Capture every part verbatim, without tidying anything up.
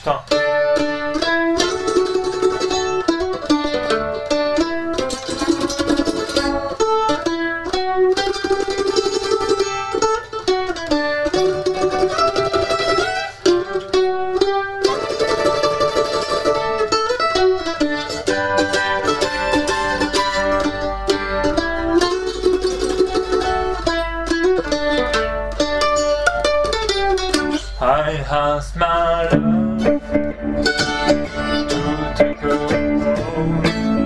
putain. I asked my love to take a road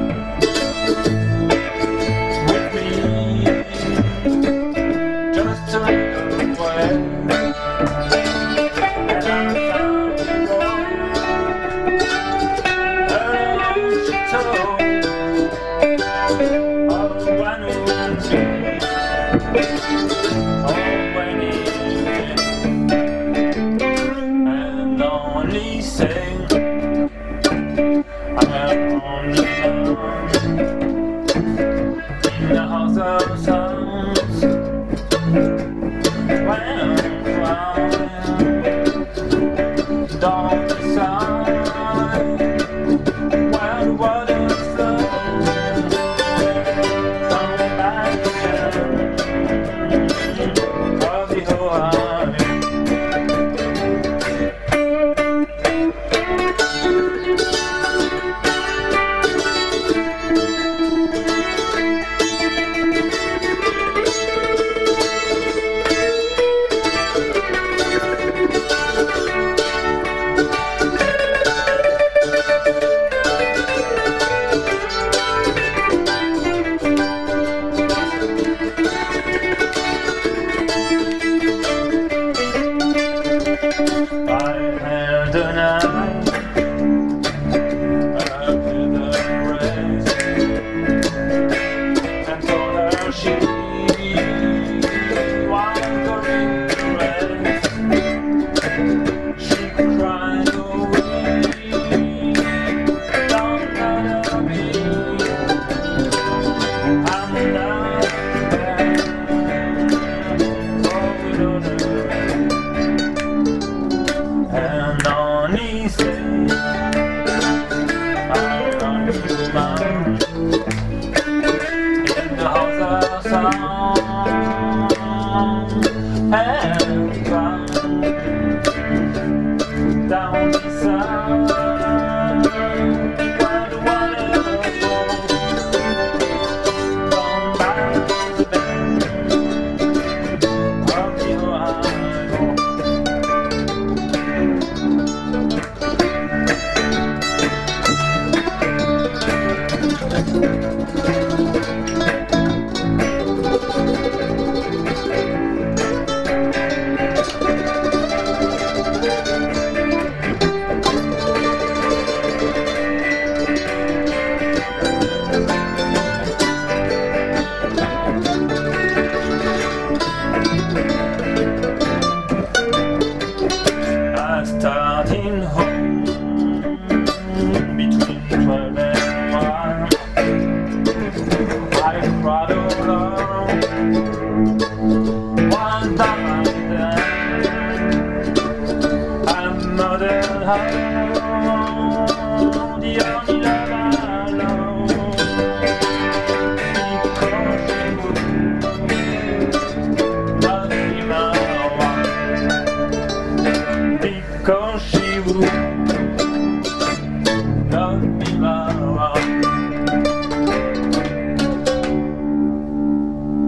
with me, just a little way, and I found the road. Oh, she told, oh, I knew me, oh, when it only sing, I'm only alone in the house of sounds. When I'm crying, don't decide where the water's flowing. Come back again, I'll be alright. I held the night after the race and told her she was going to race. She cried away, don't bother me, I'm not there, oh, we don't know. And only say I'm going to mine in the house of sound and drown down beside where the water flows. Come back to bed, I'll be alright. Starting home between twelve and one, I cried alone, one time then I murdered her, the only love I know, because she would not be my wife. Because she would